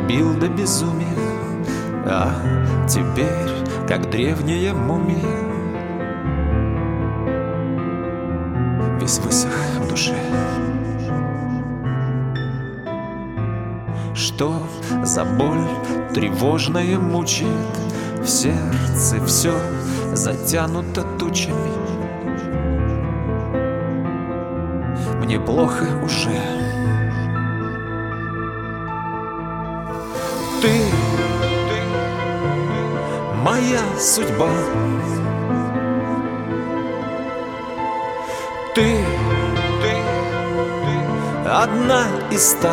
любил до безумия, а теперь, как древняя мумия, весь высох в душе. Что за боль тревожная мучает? В сердце все затянуто тучами. Мне плохо уже. Ты моя судьба. Ты одна из ста.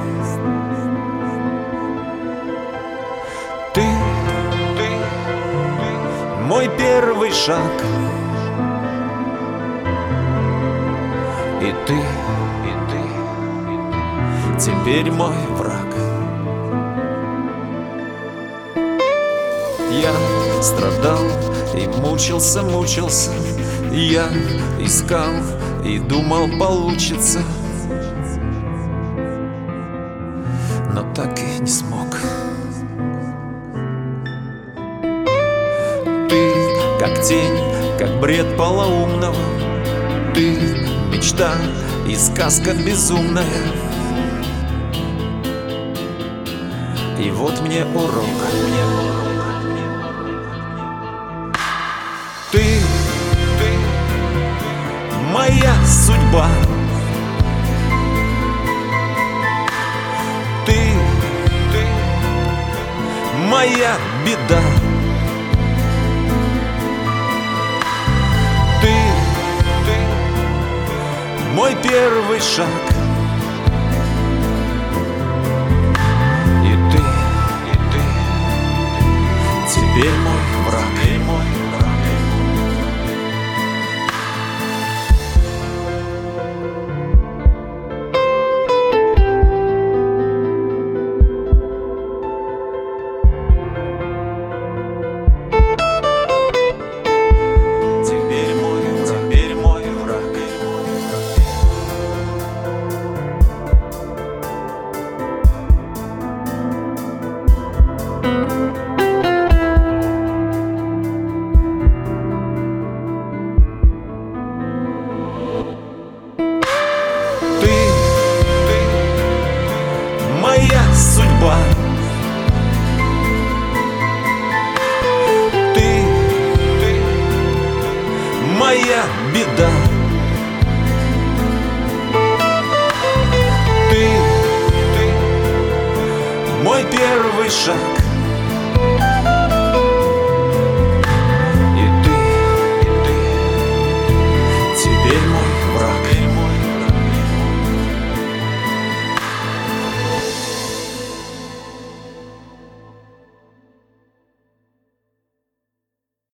Ты мой первый шаг. И ты теперь мой враг. Я страдал и мучился. Я искал и думал, получится, но так и не смог. Ты как тень, как бред полоумного. Ты мечта и сказка безумная. И вот мне урок. Ты моя судьба. Ты моя беда. Ты мой первый шаг. И ты теперь мой враг. Моя судьба. Ты моя беда. Ты мой первый шаг.